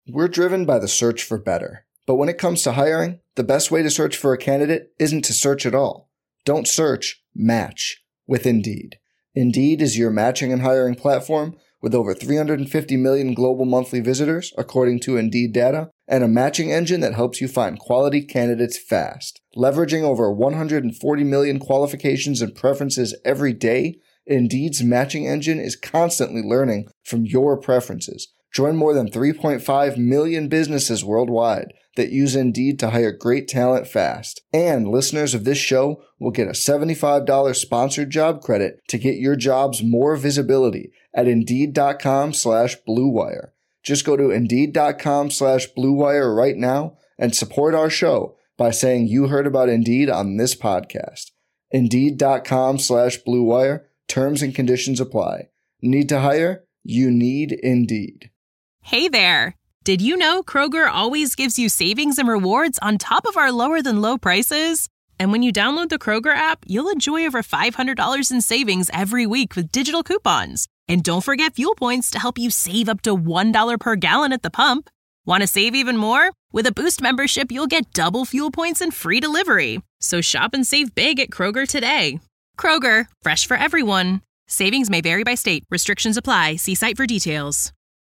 We're driven by the search for better. But when it comes to hiring, the best way to search for a candidate isn't to search at all. Don't search, match with Indeed. Indeed is your matching and hiring platform with over 350 million global monthly visitors, according to Indeed data, and a matching engine that helps you find quality candidates fast. Leveraging over 140 million qualifications and preferences every day, Indeed's matching engine is constantly learning from your preferences. Join more than 3.5 million businesses worldwide that use Indeed to hire great talent fast. And listeners of this show will get a $75 sponsored job credit to get your jobs more visibility at Indeed.com/Blue Wire. Just go to Indeed.com/Blue Wire right now and support our show by saying you heard about Indeed on this podcast. Indeed.com/Blue Wire. Terms and conditions apply. Need to hire? You need Indeed. Hey there! Did you know Kroger always gives you savings and rewards on top of our lower-than-low prices? And when you download the Kroger app, you'll enjoy over $500 in savings every week with digital coupons. And don't forget fuel points to help you save up to $1 per gallon at the pump. Want to save even more? With a Boost membership, you'll get double fuel points and free delivery. So shop and save big at Kroger today. Kroger, fresh for everyone. Savings may vary by state. Restrictions apply. See site for details.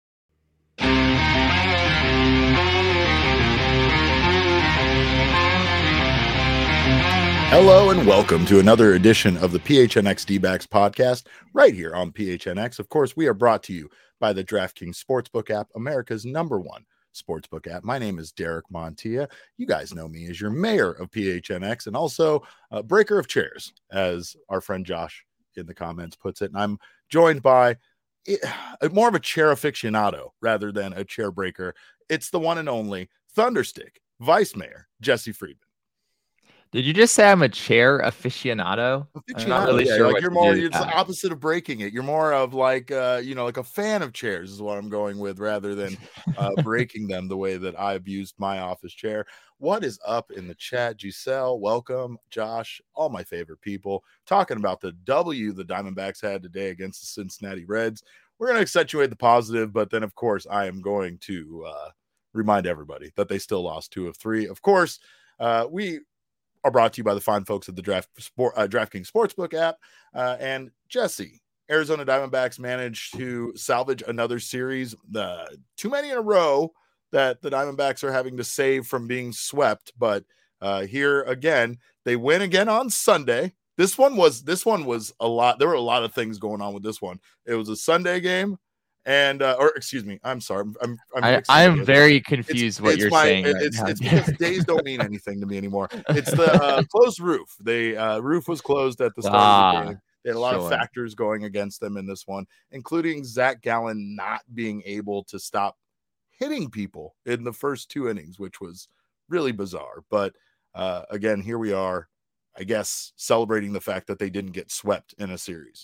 Hello and welcome to another edition of the PHNX D-backs podcast right here on PHNX. Of course, we are brought to you by the DraftKings Sportsbook app, America's #1 sportsbook app. My name is Derek Montilla. You guys know me as your mayor of PHNX and also a breaker of chairs, as our friend Josh in the comments puts it. And I'm joined by more of a chair aficionado rather than a chair breaker. It's the one and only Thunderstick Vice Mayor Jesse Friedman. Did you just say I'm a chair aficionado? I'm not really sure. Like you're the opposite of breaking it. You're more of like like a fan of chairs is what I'm going with, rather than breaking them the way that I've used my office chair. What is up in the chat? Giselle, welcome. Josh, all my favorite people, talking about the W the Diamondbacks had today against the Cincinnati Reds. We're going to accentuate the positive, but then, of course, I am going to remind everybody that they still lost 2 of 3. Of course, we are brought to you by the fine folks at the DraftKings Sportsbook app. And Jesse, Arizona Diamondbacks managed to salvage another series, too many in a row that the Diamondbacks are having to save from being swept. But here again, they win again on Sunday. This one was a lot. There were a lot of things going on with this one. It was a Sunday game. And excuse me, I'm sorry. I'm very confused what you're saying. It's because days don't mean anything to me anymore. It's the closed roof. The roof was closed at the start of the game. They had a lot of factors going against them in this one, including Zach Gallen not being able to stop hitting people in the first 2 innings, which was really bizarre. But again, here we are, I guess, celebrating the fact that they didn't get swept in a series.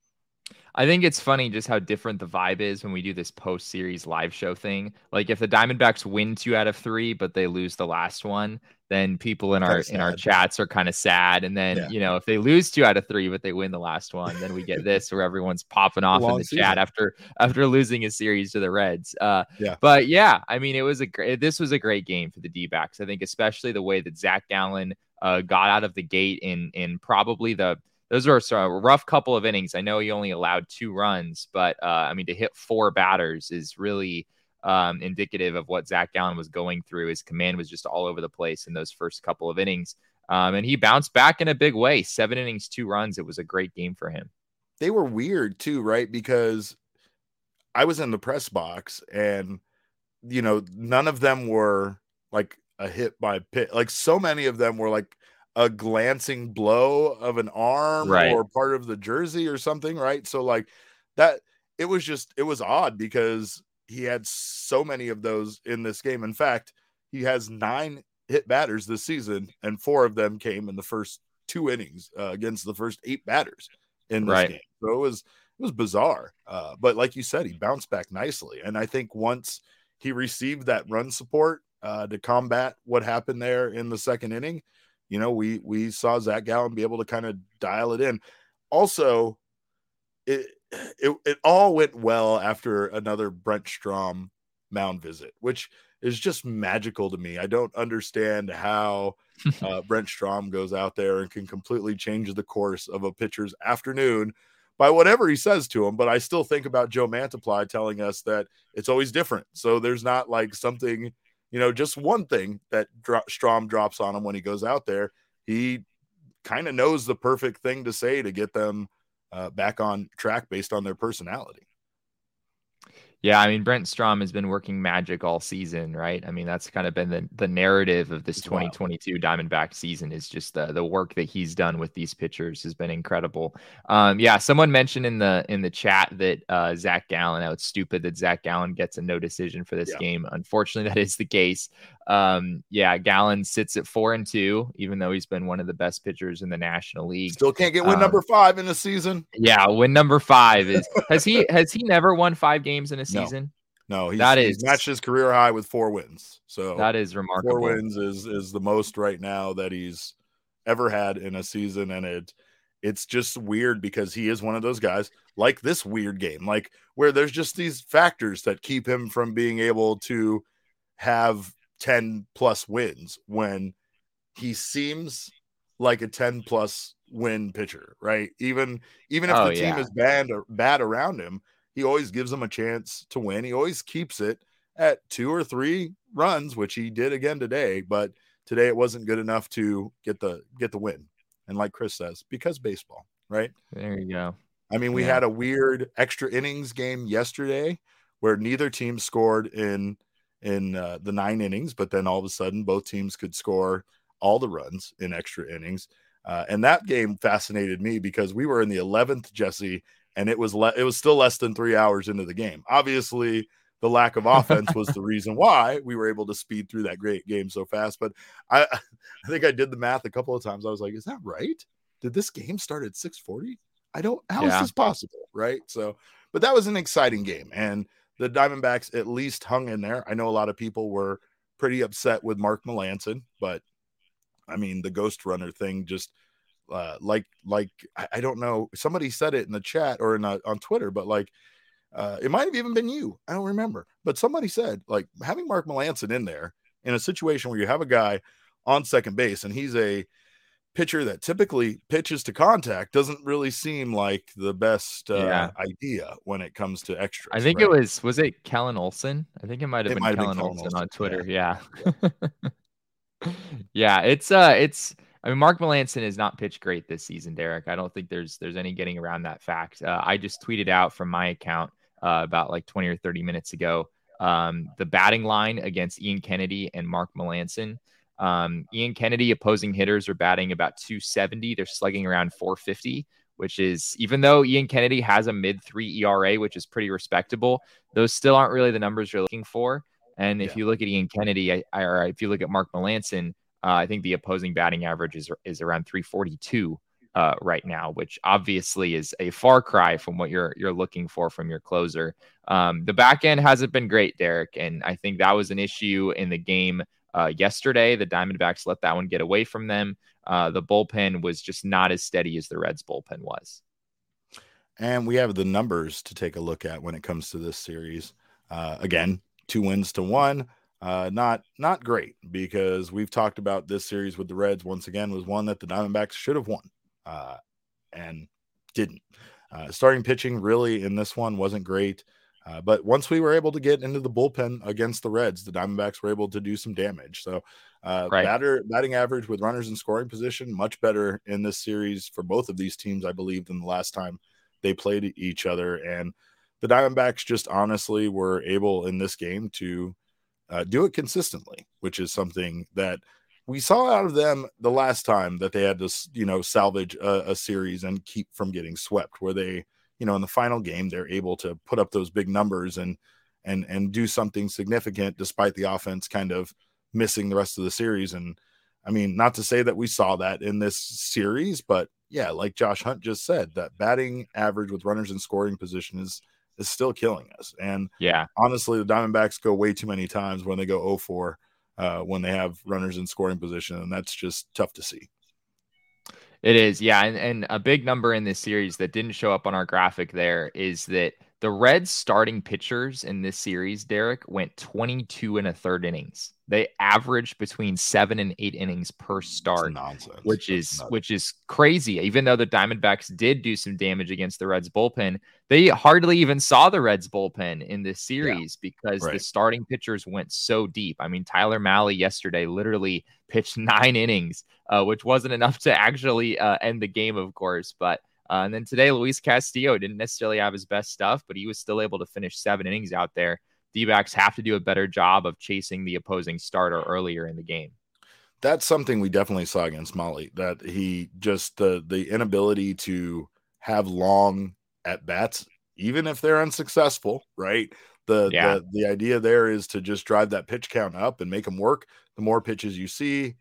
I think it's funny just how different the vibe is when we do this post-series live show thing. Like if the Diamondbacks win 2 out of 3, but they lose the last one, then people in our chats are kind of sad. And then, if they lose 2 out of 3, but they win the last one, then we get this where everyone's popping off in the chat after losing a series to the Reds. But yeah, I mean, this was a great game for the D-backs. I think especially the way that Zach Gallen got out of the gate in probably those were a rough couple of innings. I know he only allowed 2 runs, but to hit 4 batters is really indicative of what Zach Gallen was going through. His command was just all over the place in those first couple of innings. And he bounced back in a big way. 7 innings, 2 runs. It was a great game for him. They were weird too, right? Because I was in the press box and, none of them were like a hit by pitch. Like so many of them were like a glancing blow of an arm or part of the jersey or something. Right. So like that, it was odd because he had so many of those in this game. In fact, he has 9 hit batters this season and 4 of them came in the first 2 innings against the first 8 batters in this game. So it was bizarre. But like you said, he bounced back nicely. And I think once he received that run support to combat what happened there in the second inning, we saw Zach Gallen be able to kind of dial it in. Also, it all went well after another Brent Strom mound visit, which is just magical to me. I don't understand how Brent Strom goes out there and can completely change the course of a pitcher's afternoon by whatever he says to him. But I still think about Joe Mantiply telling us that it's always different. So there's not like something, just one thing that Strom drops on him when he goes out there. He kind of knows the perfect thing to say to get them back on track based on their personality. Yeah, I mean, Brent Strom has been working magic all season, right? I mean, that's kind of been the narrative of this 2022 Diamondback season, is just the work that he's done with these pitchers has been incredible. Yeah, someone mentioned in the chat that Zach Gallen, how it's stupid that Zach Gallen gets a no decision for this game. Unfortunately, that is the case. Yeah, Gallen sits at 4-2, even though he's been one of the best pitchers in the National League. Still can't get win number 5 in the season. Yeah, win number 5 is has he never won 5 games in a season? No, he's matched his career high with 4 wins. So that is remarkable. 4 wins is the most right now that he's ever had in a season, and it's just weird because he is one of those guys like this weird game, like where there's just these factors that keep him from being able to have 10 plus wins when he seems like a 10 plus win pitcher, right? Even if the team is bad around him, he always gives them a chance to win. He always keeps it at 2 or 3 runs, which he did again today, but today it wasn't good enough to get the win. And like Chris says, because baseball, right? There you go. I mean, we had a weird extra innings game yesterday where neither team scored in the 9 innings, but then all of a sudden both teams could score all the runs in extra innings. And that game fascinated me because we were in the 11th, Jesse, and it was still less than 3 hours into the game. Obviously, the lack of offense was the reason why we were able to speed through that great game so fast. But I think I did the math a couple of times. I was like, is that right? Did this game start at 6:40? How is this possible? Right. So, but that was an exciting game. And the Diamondbacks at least hung in there. I know a lot of people were pretty upset with Mark Melancon, but I mean, the ghost runner thing just I don't know. Somebody said it in the chat or on Twitter, but it might have even been you. I don't remember, but somebody said like having Mark Melancon in there in a situation where you have a guy on second base and he's a pitcher that typically pitches to contact doesn't really seem like the best idea when it comes to extras. I think it was it Kellen Olson? I think it might have been Kellen Olson on Twitter. Yeah. Yeah, it's I mean, Mark Melancon has not pitched great this season, Derek. I don't think there's any getting around that fact. I just tweeted out from my account about like 20 or 30 minutes ago the batting line against Ian Kennedy and Mark Melancon. Ian Kennedy opposing hitters are batting about 270. They're slugging around 450, which is, even though Ian Kennedy has a mid-3 ERA, which is pretty respectable, those still aren't really the numbers you're looking for. And if you look at Ian Kennedy, or if you look at Mark Melancon, I think the opposing batting average is around 342 right now, which obviously is a far cry from what you're looking for from your closer. The back end hasn't been great, Derek, and I think that was an issue in the game yesterday. The Diamondbacks let that one get away from them. The bullpen was just not as steady as the Reds bullpen was. And we have the numbers to take a look at when it comes to this series. Again, 2 wins to 1. Not great, because we've talked about this series with the Reds once again was one that the Diamondbacks should have won and didn't. Starting pitching really in this one wasn't great. But once we were able to get into the bullpen against the Reds, the Diamondbacks were able to do some damage. So batting average with runners in scoring position, much better in this series for both of these teams, I believe, than the last time they played each other. And the Diamondbacks just honestly were able in this game to do it consistently, which is something that we saw out of them the last time that they had to, salvage a series and keep from getting swept, where they, in the final game, they're able to put up those big numbers and do something significant despite the offense kind of missing the rest of the series. And I mean, not to say that we saw that in this series, but yeah, like Josh Hunt just said, that batting average with runners in scoring position is still killing us. And honestly, the Diamondbacks go way too many times when they go 0-4 when they have runners in scoring position, and that's just tough to see. It is, yeah. And a big number in this series that didn't show up on our graphic there is that The Reds starting pitchers in this series, Derek, went 22 and a third innings. They averaged between 7 and 8 innings per start, nonsense. which is crazy. Even though the Diamondbacks did do some damage against the Reds bullpen, they hardly even saw the Reds bullpen in this series because the starting pitchers went so deep. I mean, Tyler Mahle yesterday literally pitched 9 innings, which wasn't enough to actually end the game, of course, but and then today, Luis Castillo didn't necessarily have his best stuff, but he was still able to finish 7 innings out there. D-backs have to do a better job of chasing the opposing starter earlier in the game. That's something we definitely saw against Mahle, that he just the inability to have long at bats, even if they're unsuccessful, right? The idea there is to just drive that pitch count up and make them work. The more pitches you see,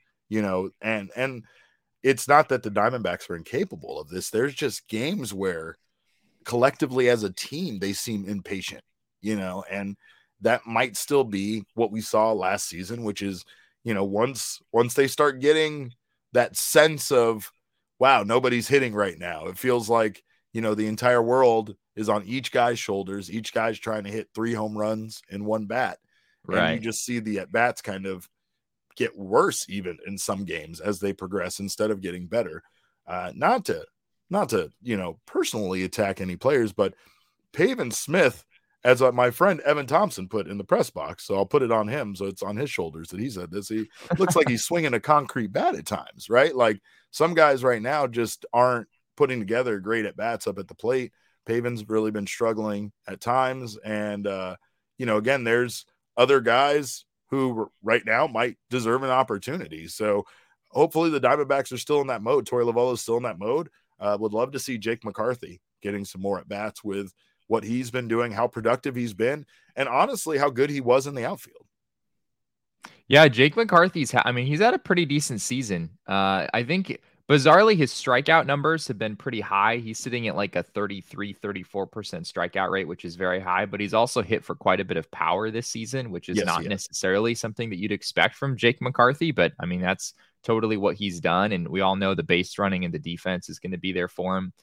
and it's not that the Diamondbacks are incapable of this. There's just games where collectively as a team, they seem impatient, and that might still be what we saw last season, which is, once they start getting that sense of, wow, nobody's hitting right now. It feels like, the entire world is on each guy's shoulders. Each guy's trying to hit 3 home runs in one bat. Right. And you just see the at-bats kind of get worse even in some games as they progress instead of getting better. Not to personally attack any players, but Pavin Smith, as my friend Evan Thompson put in the press box, so I'll put it on him, so it's on his shoulders that he said this. He looks like he's swinging a concrete bat at times, right? Like some guys right now just aren't putting together great at bats up at the plate. Pavin's really been struggling at times, and again, there's other guys who right now might deserve an opportunity. So hopefully the Diamondbacks are still in that mode. Torey Lovullo is still in that mode. Would love to see Jake McCarthy getting some more at bats with what he's been doing, how productive he's been, and honestly, how good he was in the outfield. Yeah, Jake McCarthy's, he's had a pretty decent season. I think bizarrely, his strikeout numbers have been pretty high. He's sitting at like a 33-34% strikeout rate, which is very high, but he's also hit for quite a bit of power this season, which is not necessarily something that you'd expect from Jake McCarthy, but that's totally what he's done. And we all know the base running and the defense is going to be there for him.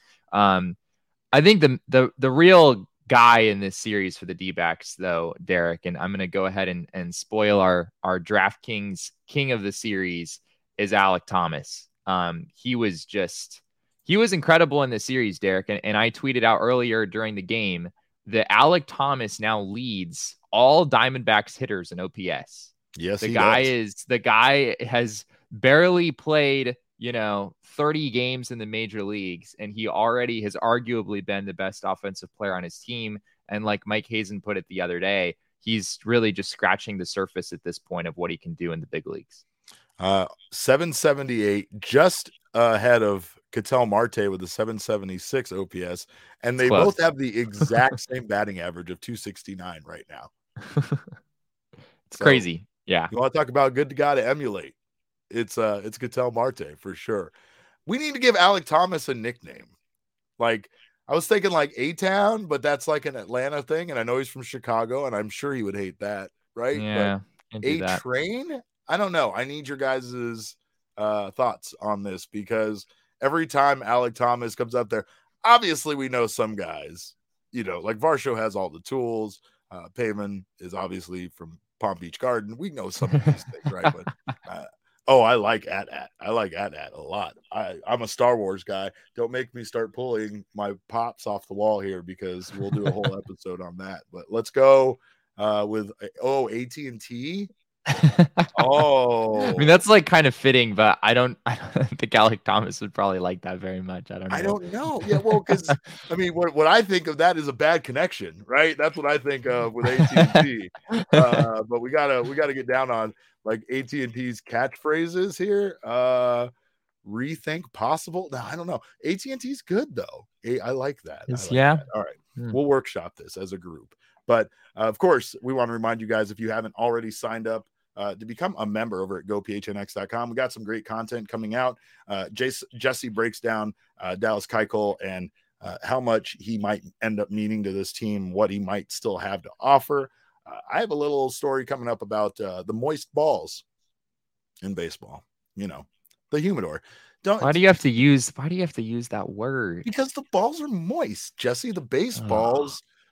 I think the real guy in this series for the D-backs, though, Derek, and I'm going to go ahead and spoil our DraftKings king of the series, is Alek Thomas. He was incredible in the series, Derek. And I tweeted out earlier during the game that Alek Thomas now leads all Diamondbacks hitters in OPS. Yes, the guy has barely played, 30 games in the major leagues, and he already has arguably been the best offensive player on his team. And like Mike Hazen put it the other day, he's really just scratching the surface at this point of what he can do in the big leagues. 778, just ahead of Ketel Marte with a 776 OPS, and they both have the exact same batting average of 269 right now. It's crazy. Yeah. You want to talk about a good guy to emulate? It's Ketel Marte for sure. We need to give Alek Thomas a nickname. Like, I was thinking like A-Town, but that's like an Atlanta thing, and I know he's from Chicago, and I'm sure he would hate that, right? Yeah. But A-Train? I don't know. I need your guys' thoughts on this, because every time Alek Thomas comes up there, obviously we know some guys, like Varsho has all the tools. Pavin is obviously from Palm Beach Garden. We know some of these things, right? But I like At-At. I like At-At a lot. I'm a Star Wars guy. Don't make me start pulling my pops off the wall here, because we'll do a whole episode on that. But let's go with AT&T. That's like kind of fitting, but I don't think Alek Thomas would probably like that very much. I don't know. Yeah, well, because what I think of that is a bad connection, right? That's what I think of with AT&T. But we gotta get down on like AT&T's catchphrases here. Rethink possible. No, I don't know. AT&T's good though. I like that. That. All right, we'll workshop this as a group. But of course, we want to remind you guys, if you haven't already signed up to become a member over at gophnx.com, we got some great content coming out. Jesse breaks down Dallas Keuchel and how much he might end up meaning to this team, what he might still have to offer. I have a little story coming up about the moist balls in baseball. The humidor. Why do you have to use that word? Because the balls are moist, Jesse. The baseballs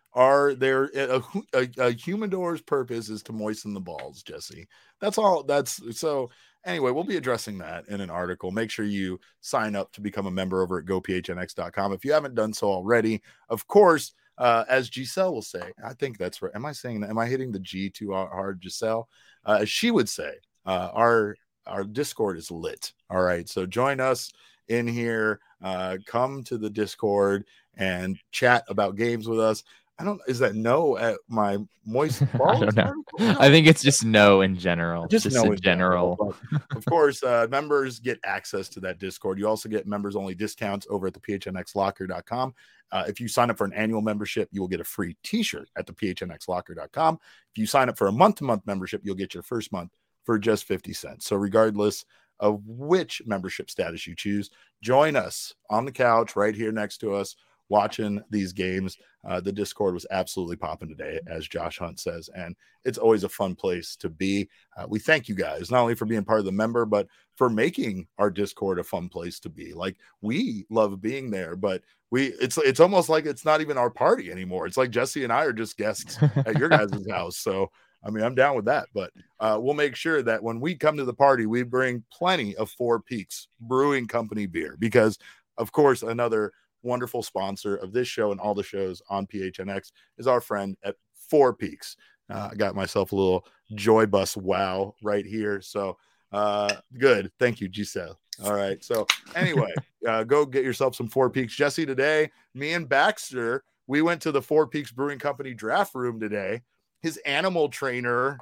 are there a humidor's purpose is to moisten the balls, Jesse. That's all. That's so. Anyway, we'll be addressing that in an article. Make sure you sign up to become a member over at gophnx.com if you haven't done so already. Of course, as Giselle will say, I think that's right. Am I saying that? Am I hitting the G too hard, Giselle? As she would say, our Discord is lit. All right, so join us in here. Come to the Discord and chat about games with us. Is that no at my moist balls? I don't know. I think it's just no in general. Just no in general. But of course, members get access to that Discord. You also get members only discounts over at the phnxlocker.com. If you sign up for an annual membership, you will get a free t-shirt at the phnxlocker.com. If you sign up for a month-to-month membership, you'll get your first month for just 50 cents. So regardless of which membership status you choose, join us on the couch right here next to us, watching these games. The Discord was absolutely popping today, as Josh Hunt says, and it's always a fun place to be. We thank you guys not only for being part of the member, but for making our Discord a fun place to be. Like, we love being there, but it's almost like it's not even our party anymore. It's like Jesse and I are just guests at your guys' house. So I mean, I'm down with that, but we'll make sure that when we come to the party, we bring plenty of Four Peaks Brewing Company beer, because of course, another wonderful sponsor of this show and all the shows on PHNX is our friend at Four Peaks. I got myself a little Joy Bus wow right here. So good. Thank you, Giselle. All right. So anyway, go get yourself some Four Peaks. Jesse, today, me and Baxter, we went to the Four Peaks Brewing Company draft room today. His animal trainer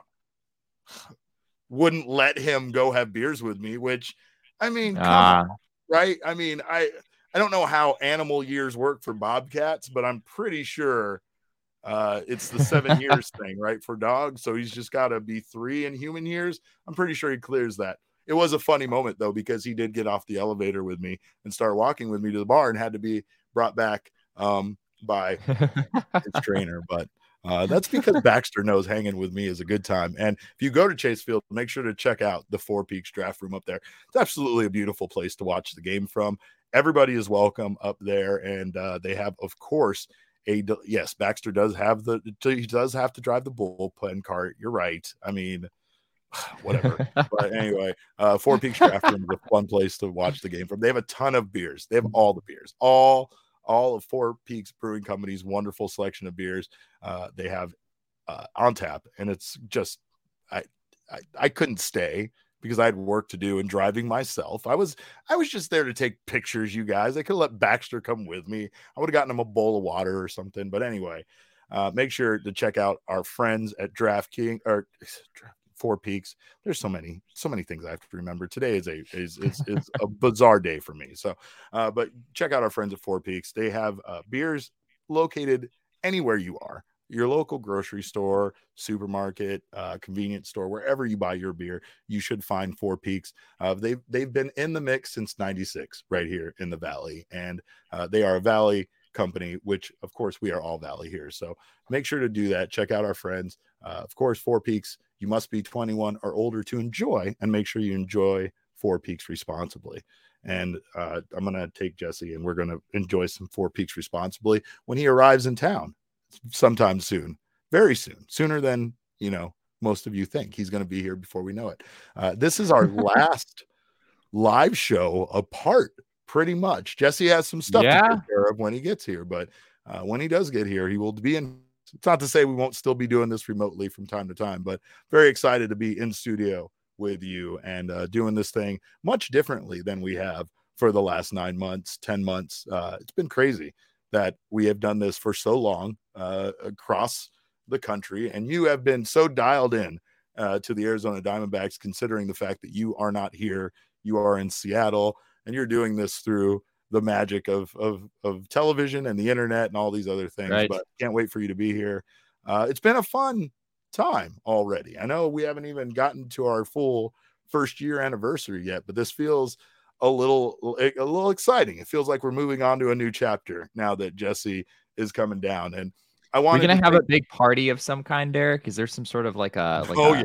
wouldn't let him go have beers with me, which, I mean, come on, right? I mean, I don't know how animal years work for bobcats, but I'm pretty sure it's the 7 years thing, right, for dogs. So he's just got to be 3 in human years. I'm pretty sure he clears that. It was a funny moment, though, because he did get off the elevator with me and start walking with me to the bar and had to be brought back by his trainer. But that's because Baxter knows hanging with me is a good time. And if you go to Chase Field, make sure to check out the Four Peaks draft room up there. It's absolutely a beautiful place to watch the game from. Everybody is welcome up there. And they have, of course, yes, Baxter does have he does have to drive the bullpen cart. You're right. I mean, whatever. But anyway, Four Peaks draft room is a fun place to watch the game from. They have a ton of beers. They have all the beers, all of Four Peaks Brewing Company's wonderful selection of beers. They have on tap, and it's just I couldn't stay because I had work to do and driving myself. I was just there to take pictures, you guys. I could have let Baxter come with me. I would have gotten him a bowl of water or something. But anyway, make sure to check out our friends at DraftKings or Four Peaks. There's so many things I have to remember. Today is a bizarre day for me. So, but check out our friends at Four Peaks. They have beers located anywhere you are, your local grocery store, supermarket, convenience store, wherever you buy your beer, you should find Four Peaks. They've been in the mix since '96 right here in the Valley, and they are a Valley company, which of course we are all Valley here. So make sure to do that. Check out our friends. Of course, Four Peaks, you must be 21 or older to enjoy, and make sure you enjoy Four Peaks responsibly. And I'm going to take Jesse and we're going to enjoy some Four Peaks responsibly when he arrives in town sometime soon, very soon, sooner than, most of you think. He's going to be here before we know it. This is our last live show apart, pretty much. Jesse has some stuff to take care of when he gets here, but when he does get here, he will be in. It's not to say we won't still be doing this remotely from time to time, but very excited to be in studio with you and doing this thing much differently than we have for the last 9 months, 10 months. It's been crazy that we have done this for so long across the country, and you have been so dialed in to the Arizona Diamondbacks, considering the fact that you are not here, you are in Seattle, and you're doing this through the magic of television and the internet and all these other things. Right. But can't wait for you to be here. It's been a fun time already. I know we haven't even gotten to our full first year anniversary yet, but this feels a little exciting. It feels like we're moving on to a new chapter now that Jesse is coming down. And I want we're gonna have a big party of some kind, Derek. Is there some sort of yeah,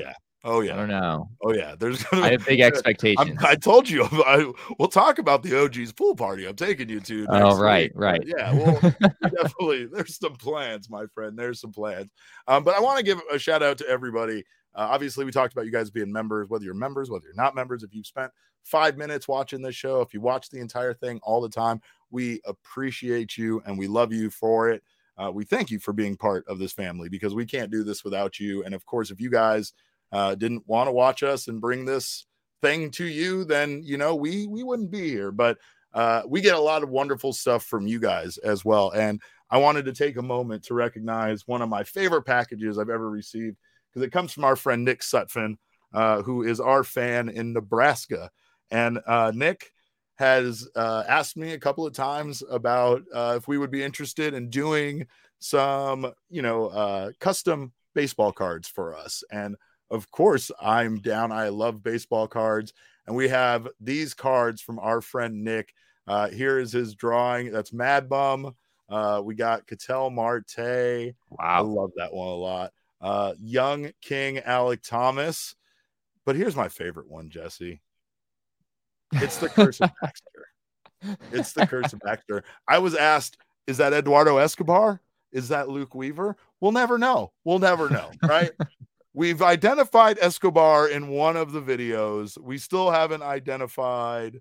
Oh yeah. I don't know. Oh yeah. There's I have big expectations. I told you we'll talk about the OG's pool party. I'm taking you to next week. Right. Yeah, well, definitely there's some plans, my friend. There's some plans. But I want to give a shout out to everybody. Obviously, we talked about you guys being members, whether you're members, whether you're not members. If you've spent 5 minutes watching this show, if you watch the entire thing all the time, we appreciate you and we love you for it. We thank you for being part of this family because we can't do this without you. And of course, if you guys didn't want to watch us and bring this thing to you, then we wouldn't be here. But we get a lot of wonderful stuff from you guys as well. And I wanted to take a moment to recognize one of my favorite packages I've ever received, because it comes from our friend Nick Sutphin, who is our fan in Nebraska. And Nick has asked me a couple of times about if we would be interested in doing some, custom baseball cards for us. And of course, I'm down. I love baseball cards. And we have these cards from our friend Nick. Here is his drawing. That's Mad Bum. We got Ketel Marte. Wow. I love that one a lot. Young King Alec Thomas. But here's my favorite one, Jesse. It's the Curse of Baxter. It's the Curse of Baxter. I was asked, is that Eduardo Escobar? Is that Luke Weaver? We'll never know. We'll never know, right? We've identified Escobar in one of the videos. We still haven't identified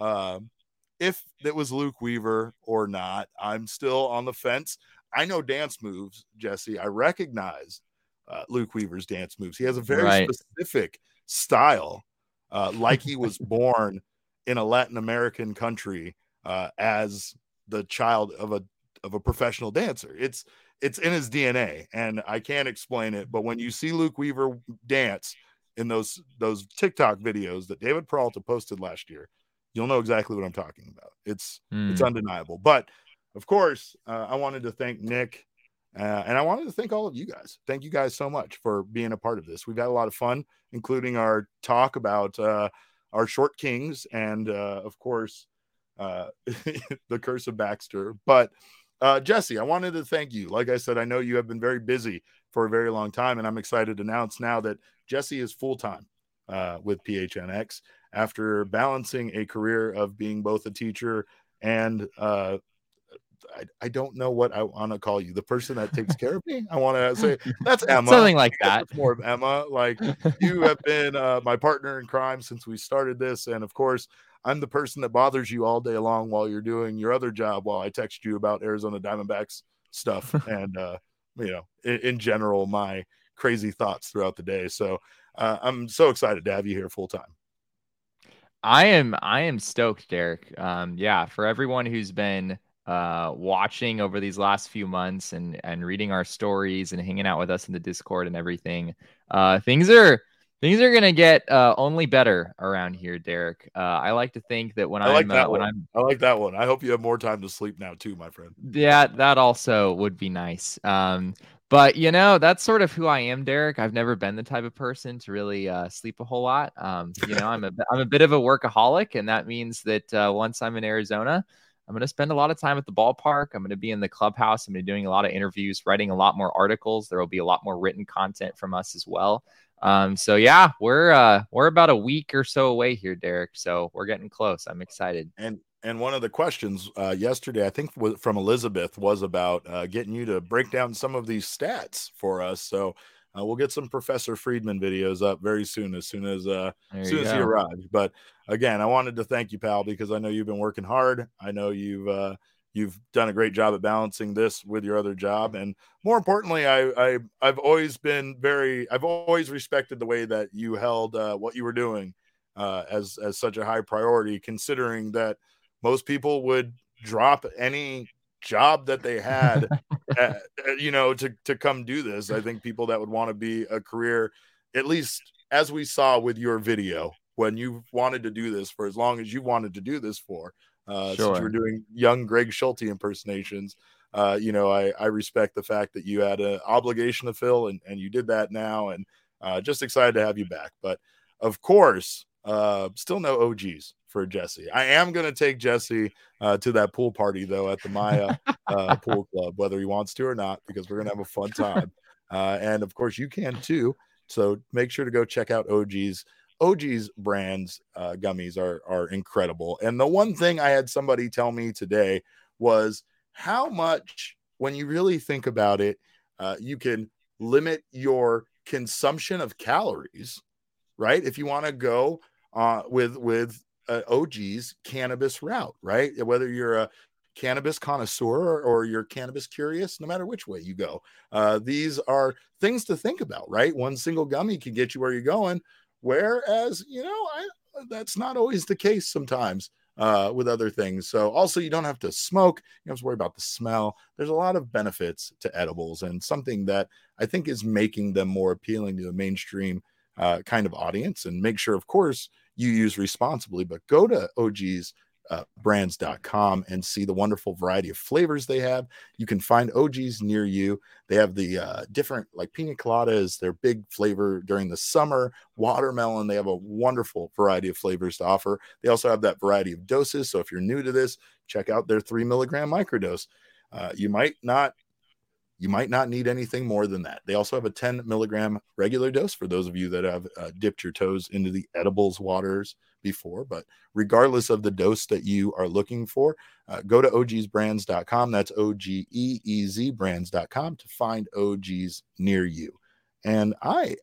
if it was Luke Weaver or not. I'm still on the fence. I know dance moves, Jesse. I recognize Luke Weaver's dance moves. He has a very specific style, like he was born in a Latin American country as the child of a professional dancer. It's in his DNA, and I can't explain it. But when you see Luke Weaver dance in those TikTok videos that David Peralta posted last year, you'll know exactly what I'm talking about. It's undeniable. But of course, I wanted to thank Nick, and I wanted to thank all of you guys. Thank you guys so much for being a part of this. We've had a lot of fun, including our talk about our short kings and, of course, the Curse of Baxter. But Jesse, I wanted to thank you. Like I said, I know you have been very busy for a very long time, and I'm excited to announce now that Jesse is full-time with PHNX after balancing a career of being both a teacher and I don't know what I want to call you. The person that takes care of me. I want to say that's Emma. Something like that. It's more of Emma. Like, you have been my partner in crime since we started this. And of course, I'm the person that bothers you all day long while you're doing your other job, while I text you about Arizona Diamondbacks stuff and, in general, my crazy thoughts throughout the day. So I'm so excited to have you here full time. I am stoked, Derek. For everyone who's been watching over these last few months and reading our stories and hanging out with us in the Discord and everything, things are gonna get only better around here, Derek. I like to think that I like that one. I hope you have more time to sleep now too, my friend. Yeah, that also would be nice. But that's sort of who I am, Derek. I've never been the type of person to really sleep a whole lot. I'm a bit of a workaholic, and that means that once I'm in Arizona, I'm going to spend a lot of time at the ballpark. I'm going to be in the clubhouse. I'm going to be doing a lot of interviews, writing a lot more articles. There will be a lot more written content from us as well. We're about a week or so away here, Derek. So we're getting close. I'm excited. And one of the questions yesterday, I think from Elizabeth, was about getting you to break down some of these stats for us. So we'll get some Professor Friedman videos up very soon, as soon as he arrives. But again, I wanted to thank you, pal, because I know you've been working hard. I know you've done a great job at balancing this with your other job, and more importantly, I've always respected the way that you held what you were doing as such a high priority, considering that most people would drop any job that they had to come do this. I think people that would want to be a career, at least as we saw with your video, when you wanted to do this for as long as you wanted to do this for, since you were doing young Greg Schulte impersonations, I respect the fact that you had an obligation to fill and you did that now, and just excited to have you back. But of course, still no OGs for Jesse. I am going to take Jesse to that pool party, though, at the Maya Pool Club, whether he wants to or not, because we're going to have a fun time. And of course, you can too. So make sure to go check out OG's. OG's brands gummies are incredible. And the one thing I had somebody tell me today was how much, when you really think about it, you can limit your consumption of calories, right? If you want to go with OG's cannabis route, right? Whether you're a cannabis connoisseur or you're cannabis curious, no matter which way you go, these are things to think about, right? One single gummy can get you where you're going. Whereas, that's not always the case sometimes with other things. So also, you don't have to smoke. You don't have to worry about the smell. There's a lot of benefits to edibles, and something that I think is making them more appealing to the mainstream kind of audience. And make sure, of course, you use responsibly, but go to OG's brands.com and see the wonderful variety of flavors they have. You can find OGs near you. They have the different, like pina colada is their big flavor during the summer, watermelon. They have a wonderful variety of flavors to offer. They also have that variety of doses. So if you're new to this, check out their 3 milligram microdose. You might not need anything more than that. They also have a 10 milligram regular dose for those of you that have dipped your toes into the edibles waters before. But regardless of the dose that you are looking for, go to ogsbrands.com. That's OGEEZ brands.com to find OGs near you. And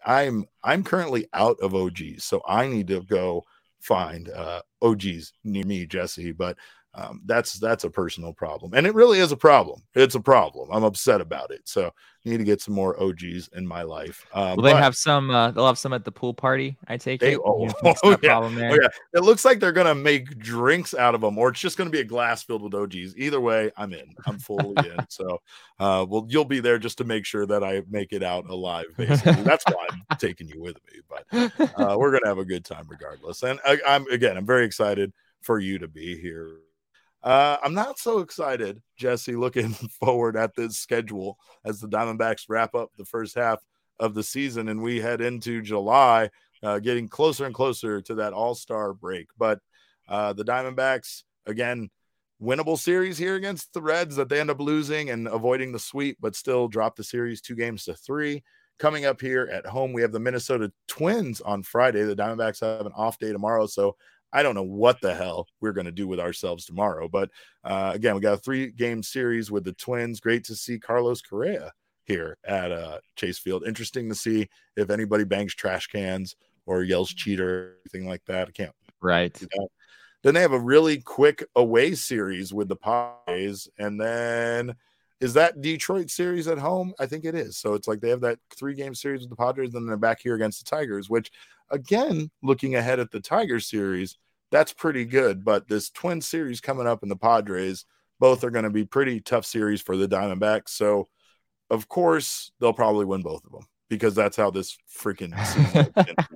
I'm currently out of OGs, so I need to go find OGs near me, Jesse. But that's a personal problem, and it really is a problem. It's a problem. I'm upset about it. So I need to get some more OGs in my life. Will they have some? They'll have some at the pool party, I take it. Problem there. Yeah. It looks like they're gonna make drinks out of them, or it's just gonna be a glass filled with OGs. Either way, I'm in. I'm fully in. So, you'll be there just to make sure that I make it out alive. Basically, that's why I'm taking you with me. But we're gonna have a good time regardless. And I'm very excited for you to be here. I'm not so excited, Jesse, looking forward at this schedule as the Diamondbacks wrap up the first half of the season and we head into July, getting closer and closer to that all-star break. But the Diamondbacks, again, winnable series here against the Reds that they end up losing and avoiding the sweep, but still drop the series 2-3. Coming up here at home, we have the Minnesota Twins on Friday. The Diamondbacks have an off day tomorrow, so I don't know what the hell we're going to do with ourselves tomorrow. But again, we got a 3-game series with the Twins. Great to see Carlos Correa here at Chase Field. Interesting to see if anybody bangs trash cans or yells cheater, anything like that. I can't. Right. Then they have a really quick away series with the Padres. And then is that Detroit series at home? I think it is. So it's like they have that 3-game series with the Padres, and then they're back here against the Tigers, which, again, looking ahead at the Tigers series, that's pretty good. But this Twin series coming up in the Padres, both are going to be pretty tough series for the Diamondbacks. So, of course, they'll probably win both of them because that's how this freaking season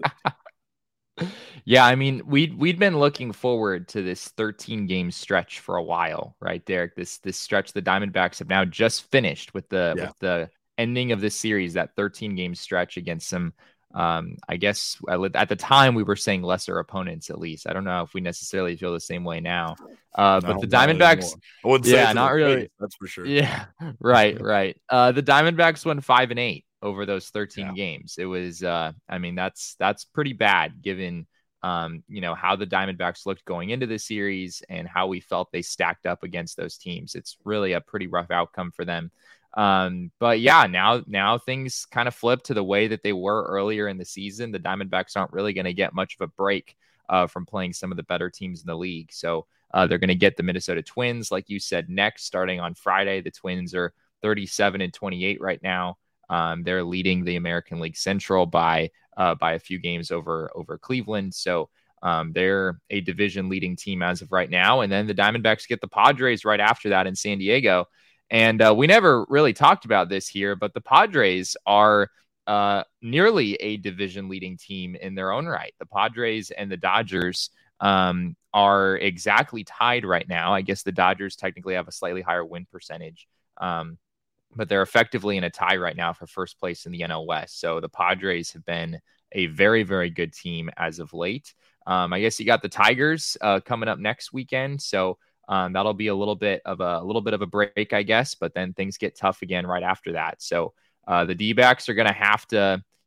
Yeah, I mean, we'd been looking forward to this 13-game stretch for a while, right, Derek? This stretch the Diamondbacks have now just finished with the ending of this series, that 13-game stretch against some, I guess at the time we were saying lesser opponents, at least. I don't know if we necessarily feel the same way now. But the Diamondbacks, I wouldn't say not really. Face, that's for sure. Yeah, right. The Diamondbacks won 5-8 over those 13 games. It was, I mean, that's pretty bad given, how the Diamondbacks looked going into the series and how we felt they stacked up against those teams. It's really a pretty rough outcome for them. But yeah, now things kind of flip to the way that they were earlier in the season. The Diamondbacks aren't really going to get much of a break from playing some of the better teams in the league. So they're going to get the Minnesota Twins, like you said, next, starting on Friday. The Twins are 37-28 right now. They're leading the American League Central by a few games over Cleveland. So they're a division leading team as of right now. And then the Diamondbacks get the Padres right after that in San Diego. And we never really talked about this here, but the Padres are nearly a division leading team in their own right. The Padres and the Dodgers are exactly tied right now. I guess the Dodgers technically have a slightly higher win percentage, but they're effectively in a tie right now for first place in the NL West. So the Padres have been a very, very good team as of late. I guess you got the Tigers coming up next weekend. So that'll be a little bit of a break, I guess, but then things get tough again right after that. So the D-backs are going to have to,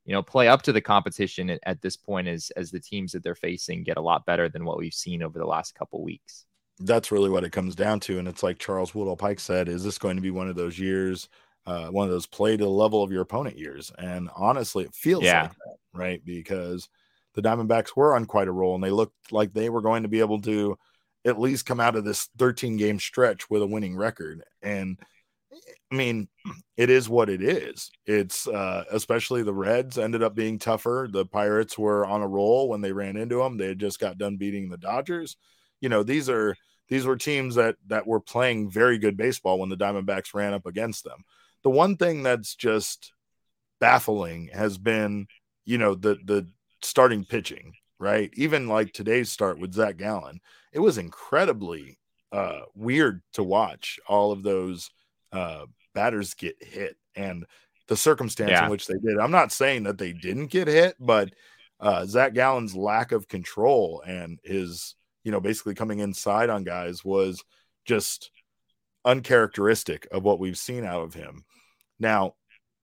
play up to the competition at this point as the teams that they're facing get a lot better than what we've seen over the last couple weeks. That's really what it comes down to. And it's like Charles Woodall Pike said, is this going to be one of those years, one of those play to the level of your opponent years? And honestly, it feels like that, right? Because the Diamondbacks were on quite a roll and they looked like they were going to be able to at least come out of this 13-game stretch with a winning record. And I mean, it is what it is. It's especially the Reds ended up being tougher. The Pirates were on a roll when they ran into them. They had just got done beating the Dodgers. These were teams that were playing very good baseball when the Diamondbacks ran up against them. The one thing that's just baffling has been, the starting pitching, right? Even like today's start with Zach Gallen, it was incredibly weird to watch all of those batters get hit and the circumstance in which they did. I'm not saying that they didn't get hit, but Zach Gallen's lack of control and his basically coming inside on guys was just uncharacteristic of what we've seen out of him. Now,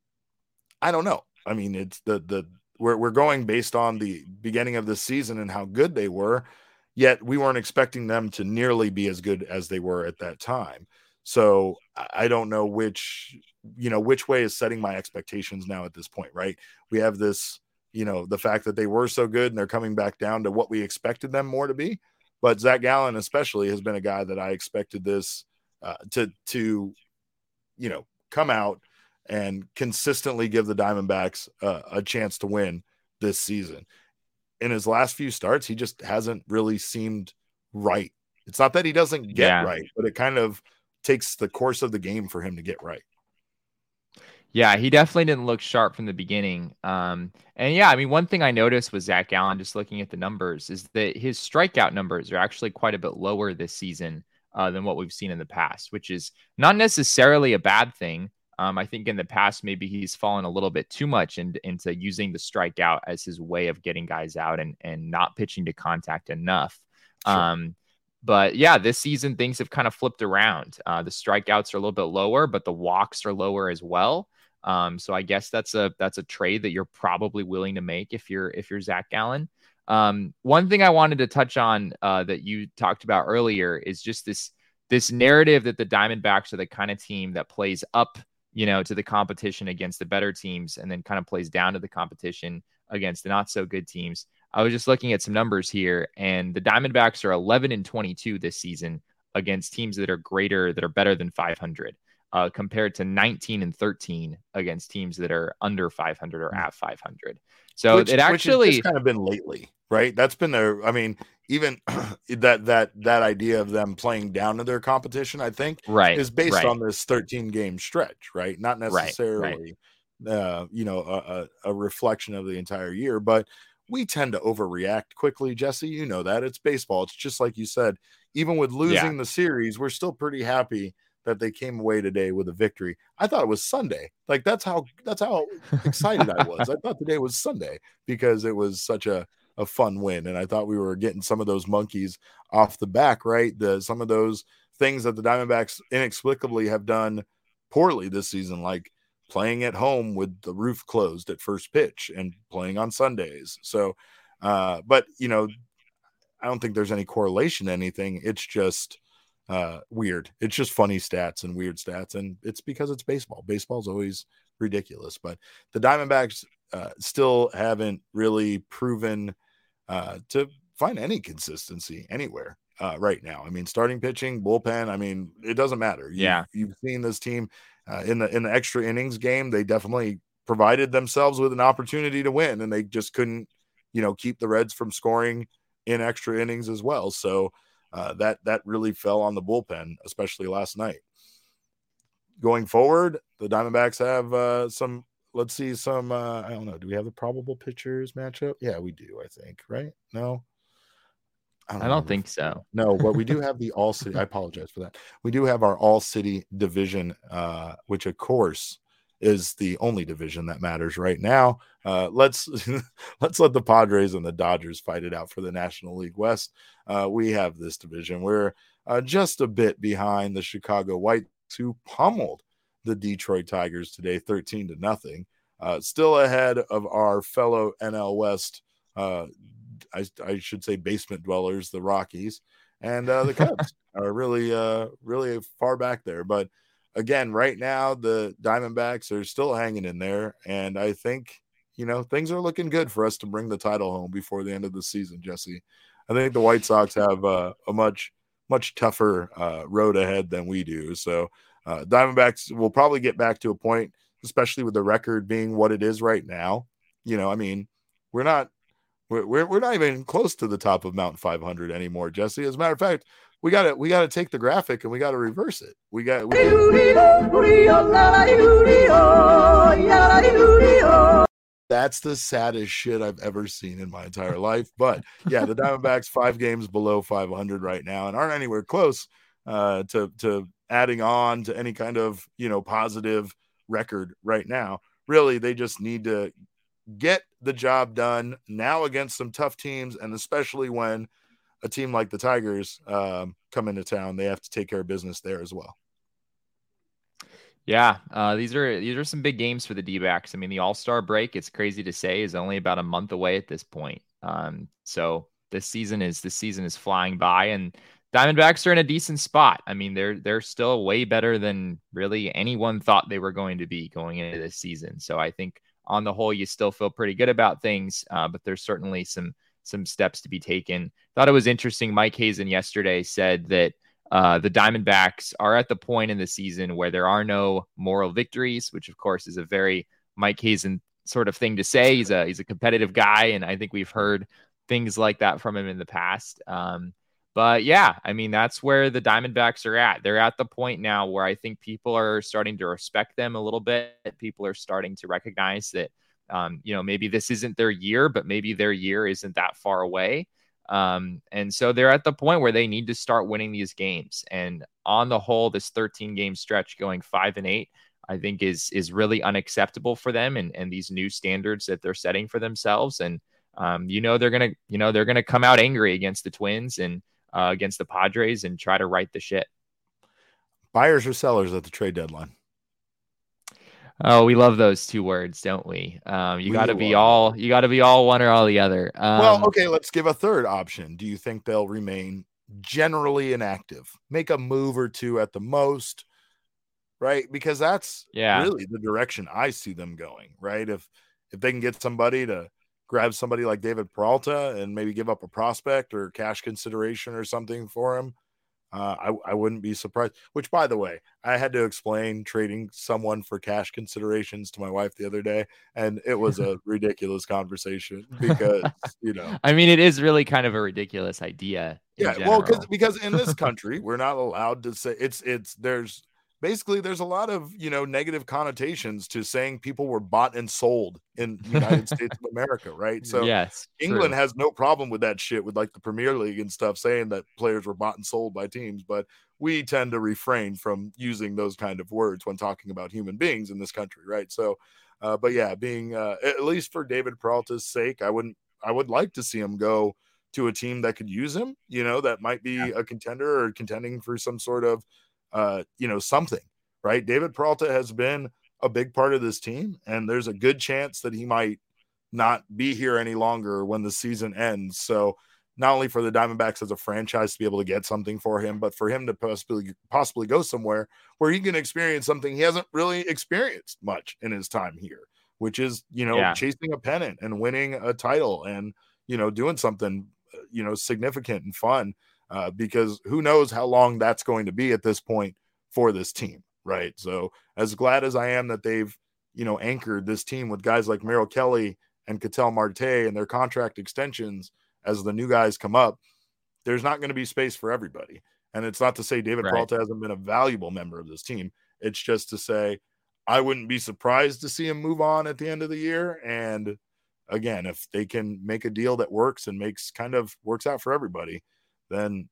I don't know. I mean, it's we're going based on the beginning of the season and how good they were, yet we weren't expecting them to nearly be as good as they were at that time. So I don't know which way is setting my expectations now at this point, right? We have this, the fact that they were so good and they're coming back down to what we expected them more to be. But Zach Gallen especially has been a guy that I expected this to come out and consistently give the Diamondbacks a chance to win this season. In his last few starts, he just hasn't really seemed right. It's not that he doesn't get right, but it kind of takes the course of the game for him to get right. Yeah, he definitely didn't look sharp from the beginning. And yeah, I mean, one thing I noticed with Zach Gallen, just looking at the numbers, is that his strikeout numbers are actually quite a bit lower this season than what we've seen in the past, which is not necessarily a bad thing. I think in the past, maybe he's fallen a little bit too much into using the strikeout as his way of getting guys out and not pitching to contact enough. Sure. But yeah, this season, things have kind of flipped around. The strikeouts are a little bit lower, but the walks are lower as well. So I guess that's a trade that you're probably willing to make if you're Zach Gallen. One thing I wanted to touch on that you talked about earlier is just this narrative that the Diamondbacks are the kind of team that plays up, to the competition against the better teams and then kind of plays down to the competition against the not so good teams. I was just looking at some numbers here, and the Diamondbacks are 11-22 this season against teams that are better than 500. Compared to 19-13 against teams that are under 500 or at 500. So which has kind of been lately, right? That's been even that idea of them playing down to their competition, I think, is based on this 13-game stretch, right? Not necessarily, a reflection of the entire year, but we tend to overreact quickly, Jesse. You know that it's baseball. It's just like you said, even with losing the series, we're still pretty happy that they came away today with a victory. I thought it was Sunday. Like that's how excited I was. I thought today was Sunday because it was such a fun win. And I thought we were getting some of those monkeys off the back, right? Some of those things that the Diamondbacks inexplicably have done poorly this season, like playing at home with the roof closed at first pitch and playing on Sundays. So, but I don't think there's any correlation to anything. It's just weird. It's just funny stats and weird stats, and it's because it's baseball. Baseball's always ridiculous, but the Diamondbacks still haven't really proven to find any consistency anywhere right now. I mean, starting pitching, bullpen, I mean, it doesn't matter. You've seen this team in the extra innings game. They definitely provided themselves with an opportunity to win, and they just couldn't, keep the Reds from scoring in extra innings as well. So that really fell on the bullpen, especially last night. Going forward, the Diamondbacks have some I don't know. Do we have the probable pitchers matchup? Yeah, we do, I think, right? No? I don't think so. No, but we do have the All-City. I apologize for that. We do have our All-City division, which, of course, is the only division that matters right now. Let's let the Padres and the Dodgers fight it out for the National League West. We have this division. We're just a bit behind the Chicago White Sox, who pummeled the Detroit Tigers today, 13-0. Still ahead of our fellow NL West, I should say basement dwellers, the Rockies, and the Cubs are really far back there. But again, right now, the Diamondbacks are still hanging in there, and I think, things are looking good for us to bring the title home before the end of the season, Jesse. I think the White Sox have a much tougher road ahead than we do. So Diamondbacks will probably get back to a point, especially with the record being what it is right now. We're not even close to the top of Mount 500 anymore, Jesse. As a matter of fact, we got to take the graphic and we got to reverse it. That's the saddest shit I've ever seen in my entire life. But yeah, the Diamondbacks 5 games below 500 right now and aren't anywhere close to adding on to any kind of, positive record right now. Really, they just need to get the job done now against some tough teams, and especially when a team like the Tigers come into town, they have to take care of business there as well. Yeah, these are some big games for the D-backs. I mean, the All-Star break, it's crazy to say, is only about a month away at this point. So this season is flying by, and Diamondbacks are in a decent spot. I mean, they're still way better than really anyone thought they were going to be going into this season. So I think on the whole, you still feel pretty good about things, but there's certainly some steps to be taken. Thought it was interesting. Mike Hazen yesterday said that the Diamondbacks are at the point in the season where there are no moral victories, which of course is a very Mike Hazen sort of thing to say. He's a competitive guy, and I think we've heard things like that from him in the past. But yeah, I mean, that's where the Diamondbacks are at. They're at the point now where I think people are starting to respect them a little bit. People are starting to recognize that, maybe this isn't their year, but maybe their year isn't that far away. And so they're at the point where they need to start winning these games. And on the whole, this 13-game stretch going 5-8, I think is really unacceptable for them and these new standards that they're setting for themselves. And, they're going to come out angry against the Twins and against the Padres and try to right the shit. Buyers or sellers at the trade deadline? Oh, we love those two words, don't we? You got to be all one or all the other. Well, okay, let's give a third option. Do you think they'll remain generally inactive, make a move or two at the most, right? Because that's really the direction I see them going, right? If they can get somebody to grab somebody like David Peralta and maybe give up a prospect or cash consideration or something for him, I wouldn't be surprised. Which, by the way, I had to explain trading someone for cash considerations to my wife the other day, and it was a ridiculous conversation because, I mean, it is really kind of a ridiculous idea. Yeah, well, because in this country, we're not allowed to say there's a lot of, negative connotations to saying people were bought and sold in the United States of America, right? So yes, England has no problem with that shit, with like the Premier League and stuff, saying that players were bought and sold by teams, but we tend to refrain from using those kind of words when talking about human beings in this country, right? So, but yeah, being at least for David Peralta's sake, I would like to see him go to a team that could use him, that might be a contender or contending for some sort of something, right? David Peralta has been a big part of this team, and there's a good chance that he might not be here any longer when the season ends. So not only for the Diamondbacks as a franchise to be able to get something for him, but for him to possibly go somewhere where he can experience something he hasn't really experienced much in his time here, which is, chasing a pennant and winning a title and, doing something, significant and fun. Because who knows how long that's going to be at this point for this team, right? So as glad as I am that they've, anchored this team with guys like Merrill Kelly and Ketel Marte and their contract extensions as the new guys come up, there's not going to be space for everybody. And it's not to say David Peralta hasn't been a valuable member of this team. It's just to say I wouldn't be surprised to see him move on at the end of the year. And again, if they can make a deal that works and works out for everybody, then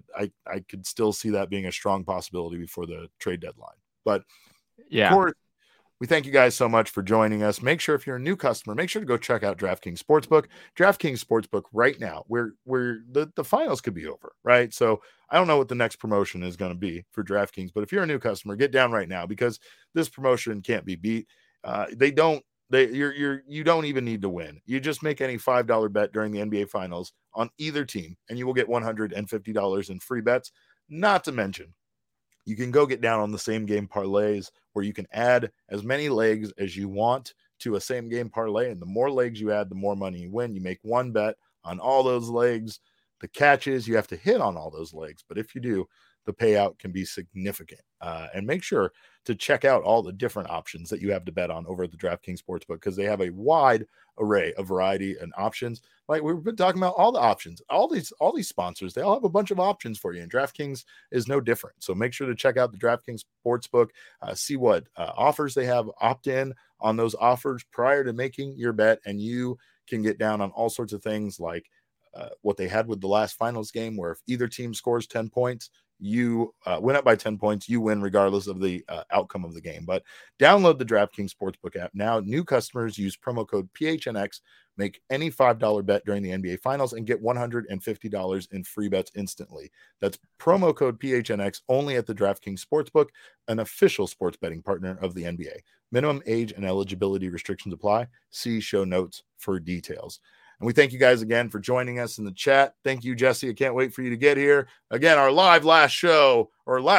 I could still see that being a strong possibility before the trade deadline. But yeah, of course, we thank you guys so much for joining us. Make sure if you're a new customer, make sure to go check out DraftKings Sportsbook. DraftKings Sportsbook right now, where the finals could be over, right? So I don't know what the next promotion is going to be for DraftKings, but if you're a new customer, get down right now because this promotion can't be beat. They don't You don't even need to win. You just make any $5 bet during the NBA Finals on either team, and you will get $150 in free bets. Not to mention, you can go get down on the same game parlays where you can add as many legs as you want to a same game parlay. And the more legs you add, the more money you win. You make one bet on all those legs. The catch is you have to hit on all those legs. But if you do, the payout can be significant. And make sure to check out all the different options that you have to bet on over at the DraftKings Sportsbook, because they have a wide array of variety and options. Like we've been talking about, all the options, all these sponsors, they all have a bunch of options for you, and DraftKings is no different. So make sure to check out the DraftKings Sportsbook, see what offers they have, opt in on those offers prior to making your bet, and you can get down on all sorts of things like what they had with the last finals game, where if either team scores 10 points, you win up by 10 points, you win regardless of the outcome of the game. But download the DraftKings Sportsbook app now. New customers use promo code PHNX, make any $5 bet during the NBA Finals, and get $150 in free bets instantly. That's promo code PHNX only at the DraftKings Sportsbook, an official sports betting partner of the NBA. Minimum age and eligibility restrictions apply. See show notes for details. And we thank you guys again for joining us in the chat. Thank you, Jesse. I can't wait for you to get here. Again, our last live show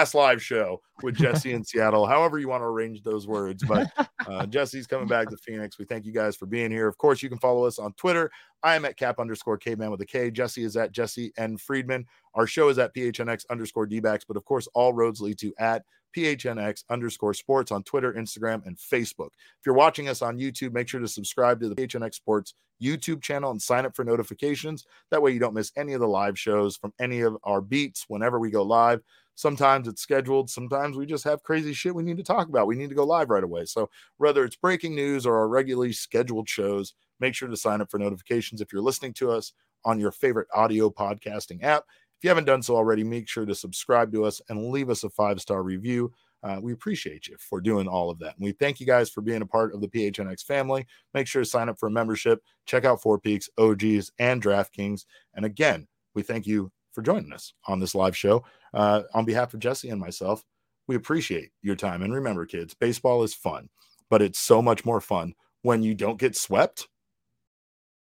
with Jesse in Seattle, however you want to arrange those words. But Jesse's coming back to Phoenix. We thank you guys for being here. Of course, you can follow us on Twitter. I am at cap_caveman with a K. Jesse is at Jesse N. Friedman. Our show is at PHNX_DBacks. But of course, all roads lead to at PHNX_sports on Twitter, Instagram, and Facebook. If you're watching us on YouTube, make sure to subscribe to the PHNX Sports YouTube channel and sign up for notifications. That way you don't miss any of the live shows from any of our beats whenever we go live. Sometimes it's scheduled. Sometimes we just have crazy shit we need to talk about. We need to go live right away. So whether it's breaking news or our regularly scheduled shows, make sure to sign up for notifications. If you're listening to us on your favorite audio podcasting app, if you haven't done so already, make sure to subscribe to us and leave us a 5-star review. We appreciate you for doing all of that. And we thank you guys for being a part of the PHNX family. Make sure to sign up for a membership. Check out Four Peaks, OGs, and DraftKings. And again, we thank you for joining us on this live show. On behalf of Jesse and myself, we appreciate your time. And remember, kids, baseball is fun, but it's so much more fun when you don't get swept